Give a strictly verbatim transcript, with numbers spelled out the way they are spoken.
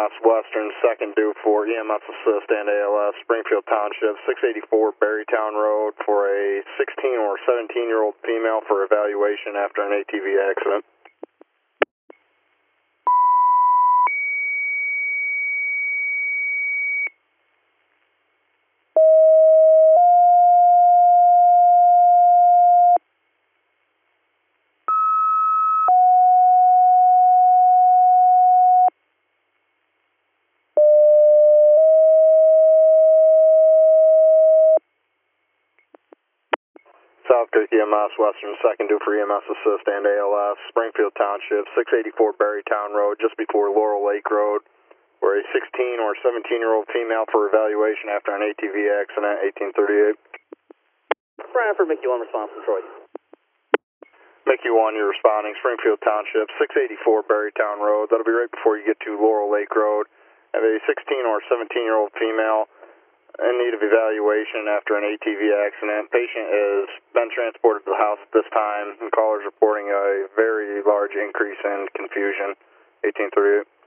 S Western, second due for E M S assist and A L S, Springfield Township, six eighty-four Berrytown Road for a sixteen or seventeen year old female for evaluation after an A T V accident. South Creek E M S Western, second due for E M S assist and A L S, Springfield Township, six eighty-four Berrytown Road, just before Laurel Lake Road, where a sixteen or seventeen year old female for evaluation after an A T V accident, eighteen thirty-eight. Bradford, Mickey one, response from Troy. Mickey one, you're responding, Springfield Township, six eighty-four Berrytown Road, that'll be right before you get to Laurel Lake Road, and a sixteen or seventeen year old female in need of evaluation after an A T V accident. Patient has been transported to the house at this time, and callers reporting a very large increase in confusion, eighteen thirty-eight.